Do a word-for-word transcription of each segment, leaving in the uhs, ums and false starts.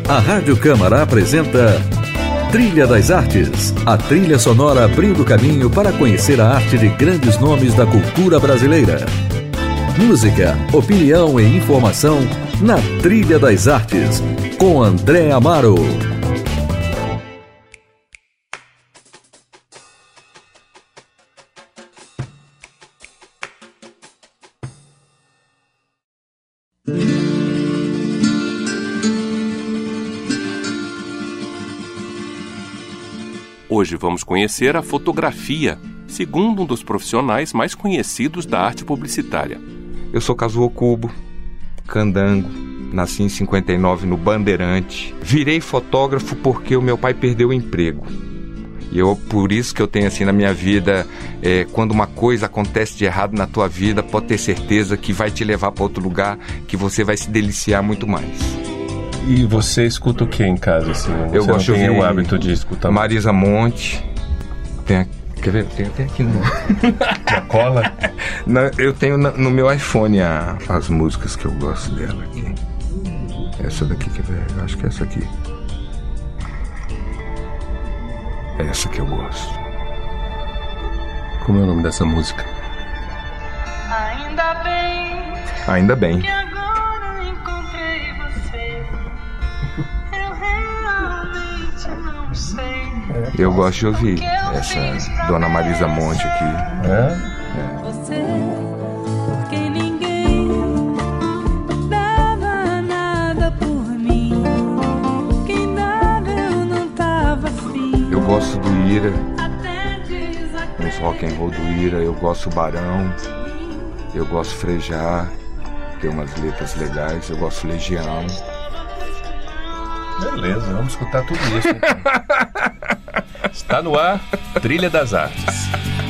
A Rádio Câmara apresenta Trilha das Artes, a trilha sonora abrindo o caminho para conhecer a arte de grandes nomes da cultura brasileira. Música, opinião e informação na Trilha das Artes, com André Amaro. Hoje vamos conhecer a fotografia, segundo um dos profissionais mais conhecidos da arte publicitária. Eu sou Kazuo Kubo, candango, nasci em cinquenta e nove no Bandeirante. Virei fotógrafo porque o meu pai perdeu o emprego. E eu, por isso que eu tenho assim na minha vida, é, quando uma coisa acontece de errado na tua vida, pode ter certeza que vai te levar para outro lugar, que você vai se deliciar muito mais. E você escuta o que em casa, assim? Você eu gosto não tem de o hábito de escutar? Marisa Monte. Tem, quer ver? Tem até aqui no... Na cola? Na, eu tenho na, no meu iPhone a, as músicas que eu gosto dela aqui. Essa daqui, quer ver? Eu acho que é essa aqui. Essa que eu gosto. Como é o nome dessa música? Ainda bem. Ainda bem. Que agora encontrei você. Eu realmente não sei. Eu gosto de ouvir essa Dona Marisa Monte aqui. É? É. Você, porque ninguém dava nada por mim. Quem dava eu não tava afim. Eu gosto do Ira, Até desacreditar. uns rock and roll do Ira. Eu gosto do Barão. Eu gosto Frejá, tem umas letras legais. Eu gosto Legião. Beleza, vamos escutar tudo isso. Então. Está no ar, Trilha das Artes.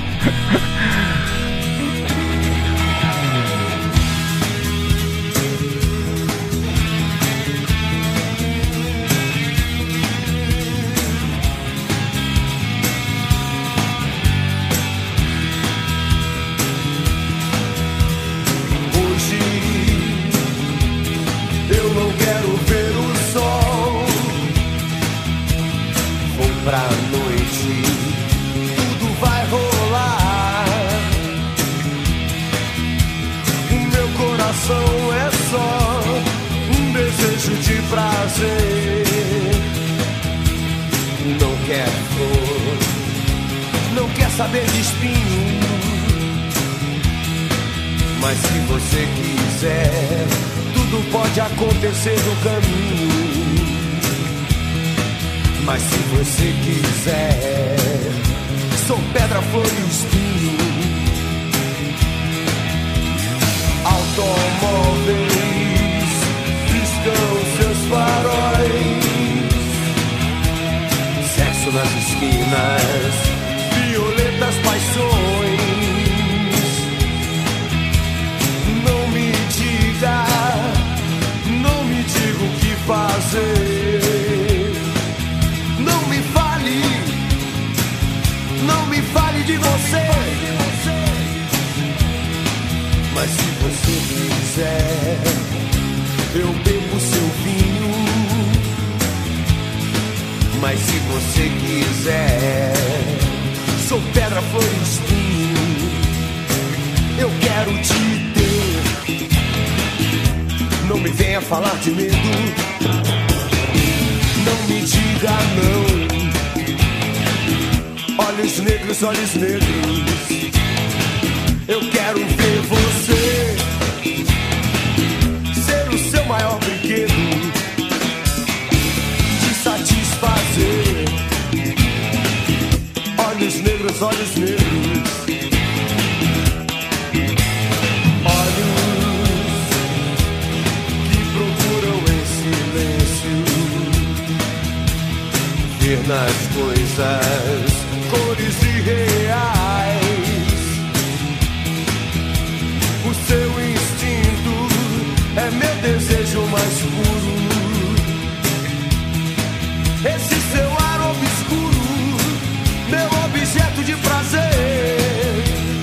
Pra noite, tudo vai rolar. O meu coração é só um desejo de prazer. Não quer flor, não quer saber de espinho. Mas se você quiser, tudo pode acontecer no caminho. Mas se você quiser, sou pedra, flor e espinho. Automóveis piscam seus faróis. Sexo nas esquinas, violentas paixões. Não me diga, não me diga o que fazer. Não me fale de você. Mas se você quiser, eu bebo seu vinho. Mas se você quiser, sou pedra, flor e espinho. Eu quero te ter. Não me venha falar de medo. Não me diga não. Olhos negros, olhos negros. Eu quero ver você ser o seu maior brinquedo, te satisfazer. Olhos negros, olhos negros. Olhos que procuram em silêncio ver nas coisas cores irreais. O seu instinto é meu desejo mais puro. Esse seu ar obscuro, meu objeto de prazer.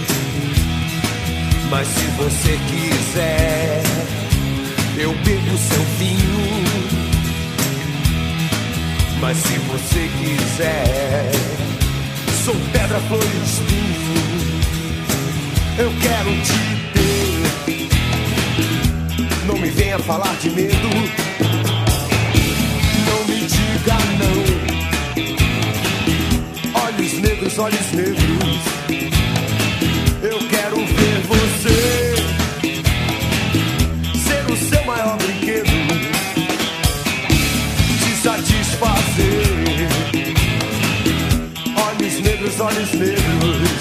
Mas se você quiser, eu bebo seu vinho. Mas se você quiser, sou pedra, flor e espinho, eu quero te ter. Não me venha falar de medo, não me diga não. Olhos negros, olhos negros, eu quero ver você ser o seu maior brinquedo, te satisfazer. Olhos negros, olhos negros.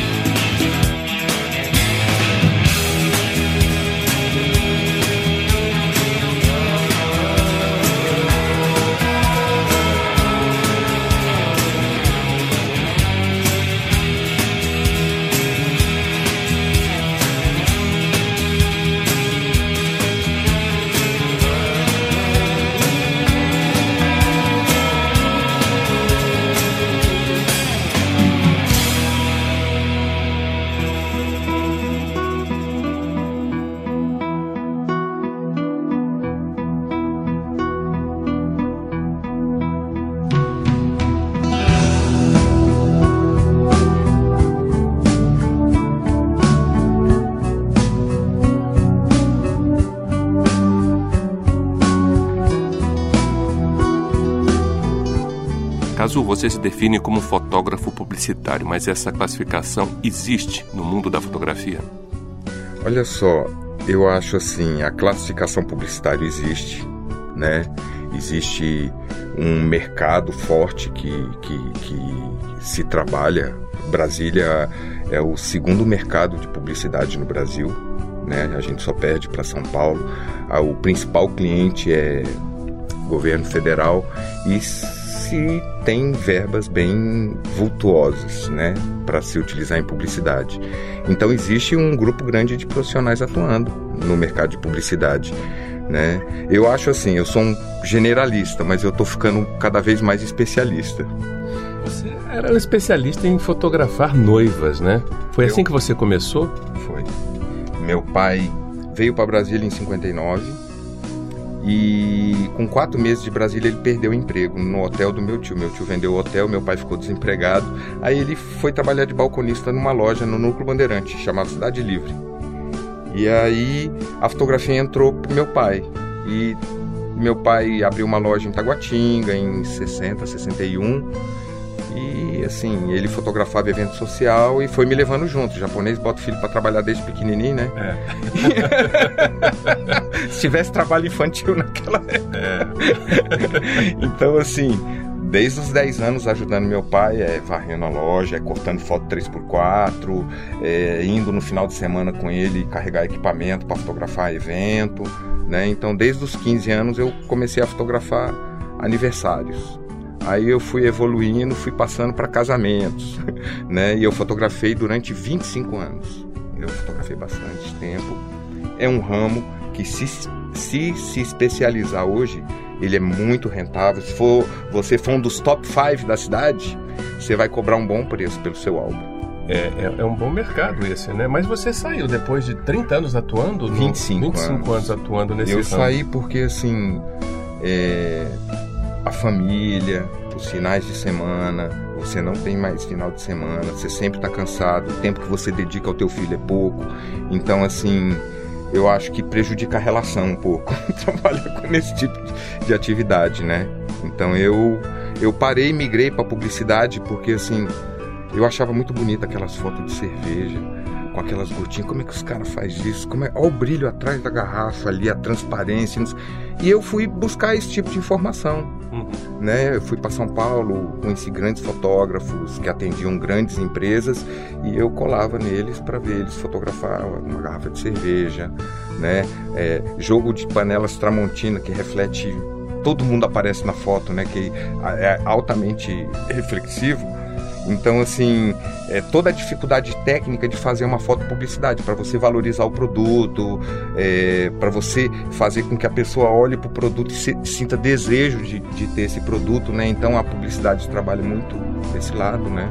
Cazu, você se define como fotógrafo publicitário, mas essa classificação existe no mundo da fotografia? Olha só, eu acho assim, a classificação publicitária existe, né? Existe um mercado forte que, que, que se trabalha. Brasília é o segundo mercado de publicidade no Brasil, né? A gente só perde para São Paulo. O principal cliente é governo federal e se tem verbas bem vultuosas, né, para se utilizar em publicidade. Então existe um grupo grande de profissionais atuando no mercado de publicidade, né? Eu acho assim, eu sou um generalista, mas eu estou ficando cada vez mais especialista. Você era um especialista em fotografar noivas, né? Foi eu... assim que você começou? Foi. Meu pai veio para Brasília em cinquenta e nove. E com quatro meses de Brasília ele perdeu o emprego no hotel do meu tio. Meu tio vendeu o hotel, meu pai ficou desempregado. Aí ele foi trabalhar de balconista numa loja no Núcleo Bandeirante, chamada Cidade Livre. E aí a fotografia entrou pro meu pai. E meu pai abriu uma loja em Taguatinga em sessenta, sessenta e um. E assim, ele fotografava evento social e foi me levando junto. O japonês bota o filho para trabalhar desde pequenininho, né? É. Se tivesse trabalho infantil naquela época. É. Então, assim, desde os dez anos ajudando meu pai, é, varrendo a loja, é, cortando foto três por quatro, é, indo no final de semana com ele carregar equipamento para fotografar evento, né? Então, desde os quinze anos eu comecei a fotografar aniversários. Aí eu fui evoluindo, fui passando para casamentos, né? E eu fotografei durante vinte e cinco anos. Eu fotografei bastante tempo. É um ramo que se se, se especializar hoje, ele é muito rentável. Se for, você for um dos top cinco da cidade, você vai cobrar um bom preço pelo seu álbum. É, é, é um bom mercado esse, né? Mas você saiu depois de trinta anos atuando? No... vinte e cinco, vinte e cinco anos. anos atuando nesse Eu ramo. saí porque, assim... É... a família, os finais de semana, você não tem mais final de semana, você sempre está cansado, o tempo que você dedica ao teu filho é pouco, então assim, eu acho que prejudica a relação um pouco, trabalhar com esse tipo de atividade, né? Então eu, eu parei e migrei para publicidade porque assim, eu achava muito bonita aquelas fotos de cerveja, com aquelas gotinhas, como é que os caras fazem isso? Como é... Olha o brilho atrás da garrafa ali, a transparência. E eu fui buscar esse tipo de informação. Uhum. Né? Eu fui para São Paulo, conheci grandes fotógrafos que atendiam grandes empresas e eu colava neles para ver eles fotografar uma garrafa de cerveja, né? É, jogo de panelas Tramontina que reflete, todo mundo aparece na foto, né? Que é altamente reflexivo. Então, assim, é, toda a dificuldade técnica de fazer uma foto publicidade, para você valorizar o produto, é, para você fazer com que a pessoa olhe para o produto e se, sinta desejo de, de ter esse produto, né? Então, a publicidade trabalha muito desse lado, né?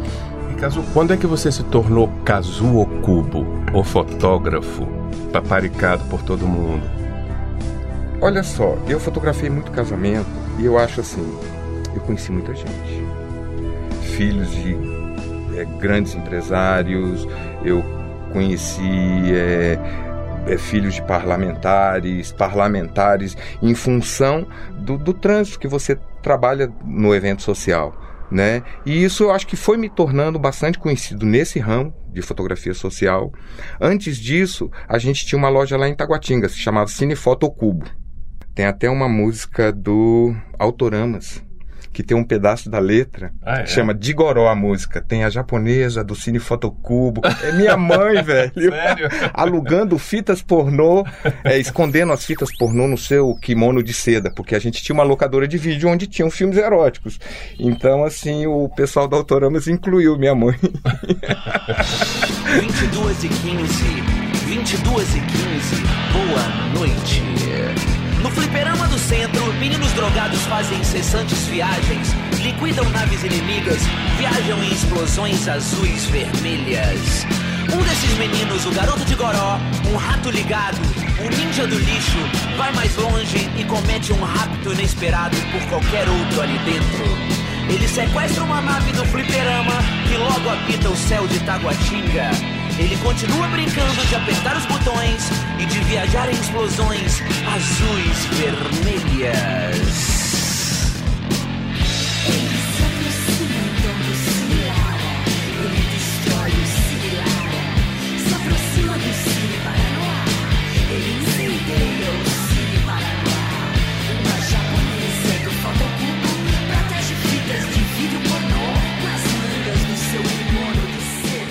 E Cazu, quando é que você se tornou Cazu Okubo, o fotógrafo paparicado por todo mundo? Olha só, eu fotografei muito casamento e eu acho assim... eu conheci muita gente. Filhos de é, grandes empresários, eu conheci é, é, filhos de parlamentares, parlamentares em função do, do trânsito que você trabalha no evento social, né? E isso eu acho que foi me tornando bastante conhecido nesse ramo de fotografia social. Antes disso, a gente tinha uma loja lá em Taguatinga, se chamava Cinefoto Cubo. Tem até uma música do Autoramas, que tem um pedaço da letra, ah, é? Chama De Goró a música. Tem a japonesa do Cinefoto Cubo. É minha mãe, velho. Sério? Alugando fitas pornô, é, escondendo as fitas pornô no seu kimono de seda, porque a gente tinha uma locadora de vídeo onde tinham filmes eróticos. Então, assim, o pessoal da Autoramas incluiu minha mãe. vinte e duas e quinze, vinte e duas e quinze, boa noite. No fliperama do centro, meninos drogados fazem incessantes viagens, liquidam naves inimigas, viajam em explosões azuis vermelhas. Um desses meninos, o garoto de Goró, um rato ligado, um ninja do lixo, vai mais longe e comete um rapto inesperado por qualquer outro ali dentro. Ele sequestra uma nave do fliperama que logo habita o céu de Taguatinga. Ele continua brincando de apertar os botões e de viajar em explosões azuis vermelhas. Ele se aproxima então do Cine Lara. Ele destrói o Cine Lara. Se aproxima do Cine Paranoá. Ele incendeia o Cine Paranoá. Uma japonesa do fotocubo protege fitas de vídeo pornô nas mangas do seu kimono de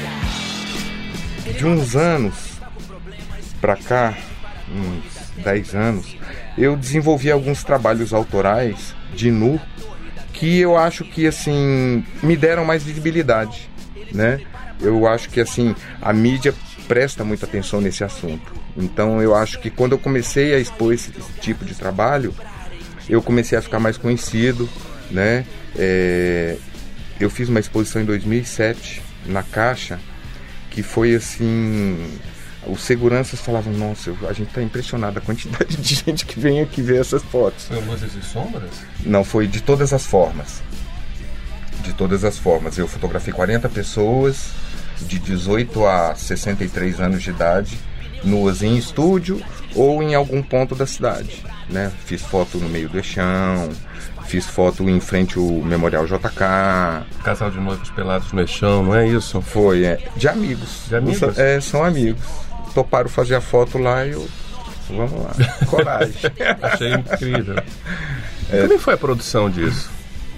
seda. De uns anos pra cá, uns dez anos, eu desenvolvi alguns trabalhos autorais de nu que eu acho que, assim, me deram mais visibilidade, né? Eu acho que, assim, a mídia presta muita atenção nesse assunto. Então, eu acho que quando eu comecei a expor esse, esse tipo de trabalho, eu comecei a ficar mais conhecido, né? É, eu fiz uma exposição em dois mil e sete, na Caixa, que foi assim, os seguranças falavam, nossa, a gente está impressionado a quantidade de gente que vem aqui ver essas fotos. Foi Luzes e Sombras? Não, foi de todas as formas. De todas as formas. Eu fotografei quarenta pessoas, de dezoito a sessenta e três anos de idade, nuas em estúdio ou em algum ponto da cidade, né? Fiz foto no meio do Eixão, fiz foto em frente ao Memorial J K. Casal de noivos pelados no Eixão, não é isso? Foi, é. De amigos. De amigos? É, são amigos. Toparam fazer a foto lá e eu... Vamos lá. Coragem. Achei incrível. É. Como foi a produção disso?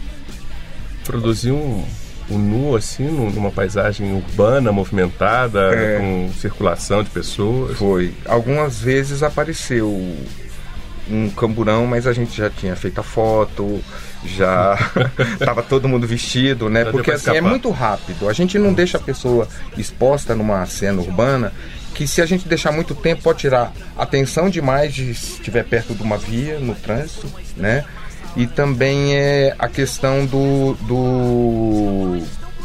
Produzir um, um nu, assim, numa paisagem urbana, movimentada, é. Com circulação de pessoas? Foi. Algumas vezes apareceu um camburão, mas a gente já tinha feito a foto, já tava todo mundo vestido, né? Já porque assim, é muito rápido. A gente não deixa a pessoa exposta numa cena urbana, que se a gente deixar muito tempo pode tirar atenção demais de se estiver perto de uma via, no trânsito, né? E também é a questão do, do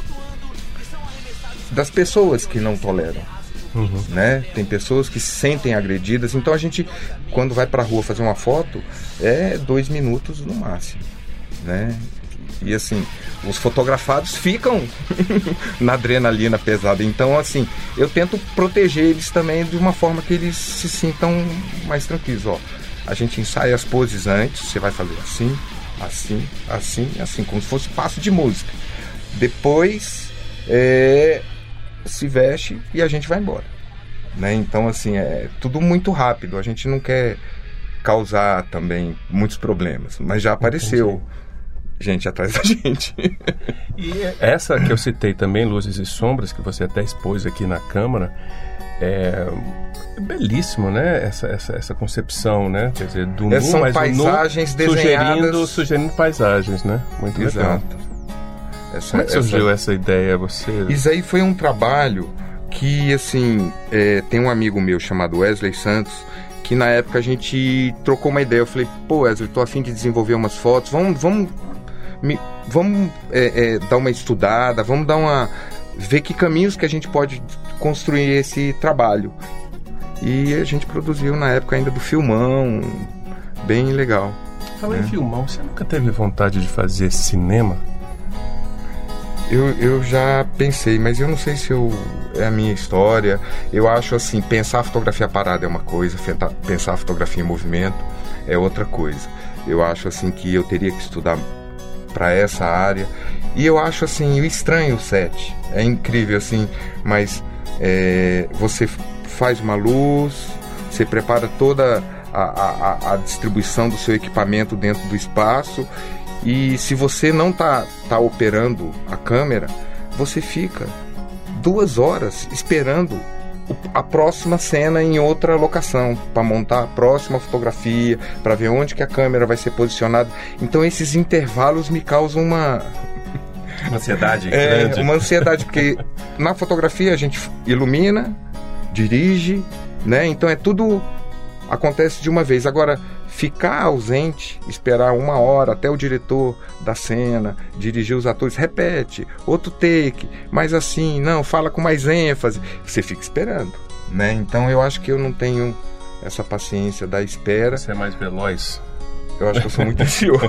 das pessoas que não toleram. Uhum. Né? Tem pessoas que se sentem agredidas. Então a gente, quando vai pra rua fazer uma foto, é dois minutos no máximo, né? E assim, os fotografados ficam na adrenalina pesada. Então assim, eu tento proteger eles também de uma forma que eles se sintam mais tranquilos. Ó, a gente ensaia as poses antes. Você vai fazer assim, assim, assim, assim, como se fosse passo de música. Depois é... se veste e a gente vai embora, né? Então assim, é tudo muito rápido. A gente não quer causar também muitos problemas, mas já apareceu Entendi. gente atrás da gente. E essa que eu citei também, Luzes e Sombras, que você até expôs aqui na Câmara, é belíssimo, né? Essa, essa, essa concepção, né? Quer dizer, do nu, são mas paisagens nu, desenhadas, sugerindo, sugerindo paisagens, né? Muito Exato. legal. Essa, Como é que surgiu essa... essa ideia? Você... Isso aí foi um trabalho que, assim, é, tem um amigo meu chamado Wesley Santos, que na época a gente trocou uma ideia. Eu falei, pô, Wesley, tô a fim de desenvolver umas fotos, vamos, vamos, me, vamos é, é, dar uma estudada, vamos dar uma... ver que caminhos que a gente pode construir esse trabalho. E a gente produziu na época ainda do filmão, bem legal. Fala em filmar, você nunca teve vontade de fazer cinema? Eu, eu já pensei, mas eu não sei se eu, é a minha história. Eu acho assim, pensar a fotografia parada é uma coisa, pensar a fotografia em movimento é outra coisa. Eu acho assim que eu teria que estudar para essa área. E eu acho assim, eu estranho o set. É incrível assim, mas é, você faz uma luz, você prepara toda a, a, a distribuição do seu equipamento dentro do espaço. E se você não tá, tá operando a câmera, você fica duas horas esperando a próxima cena em outra locação, para montar a próxima fotografia, para ver onde que a câmera vai ser posicionada. Então esses intervalos me causam uma... Uma ansiedade é, grande. Uma ansiedade, porque na fotografia a gente ilumina, dirige, né? Então é tudo... acontece de uma vez. Agora, ficar ausente, esperar uma hora até o diretor da cena, dirigir os atores, repete, outro take, mas assim, não, fala com mais ênfase, você fica esperando, né? Então eu acho que eu não tenho essa paciência da espera. Você é mais veloz? Eu acho que eu sou muito ansioso.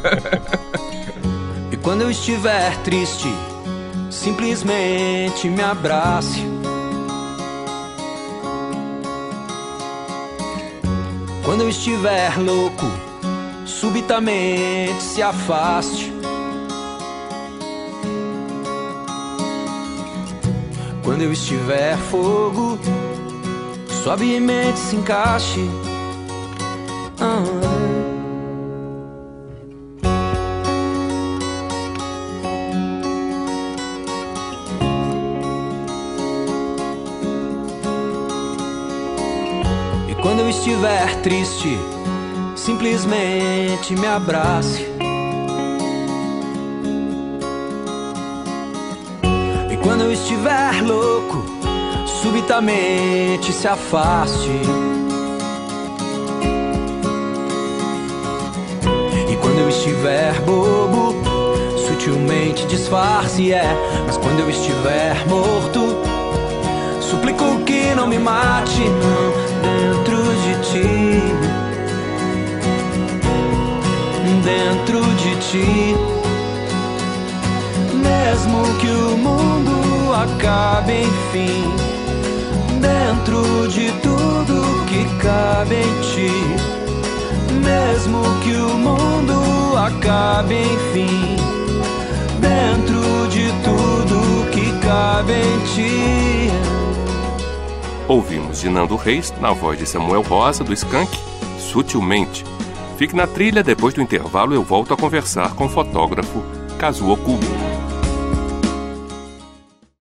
E quando eu estiver triste, simplesmente me abrace. Quando eu estiver louco, subitamente se afaste. Quando eu estiver fogo, suavemente se encaixe. Ah. Quando eu estiver triste, simplesmente me abrace. E quando eu estiver louco, subitamente se afaste. E quando eu estiver bobo, sutilmente disfarce, é. Mas quando eu estiver morto, suplico que não me mate, não. Dentro de ti, dentro de ti, mesmo que o mundo acabe enfim, dentro de tudo que cabe em ti, mesmo que o mundo acabe enfim, dentro de tudo que cabe em ti. Ouvimos de Nando Reis, na voz de Samuel Rosa, do Skank, Sutilmente. Fique na trilha, depois do intervalo eu volto a conversar com o fotógrafo Kazuo Kubo.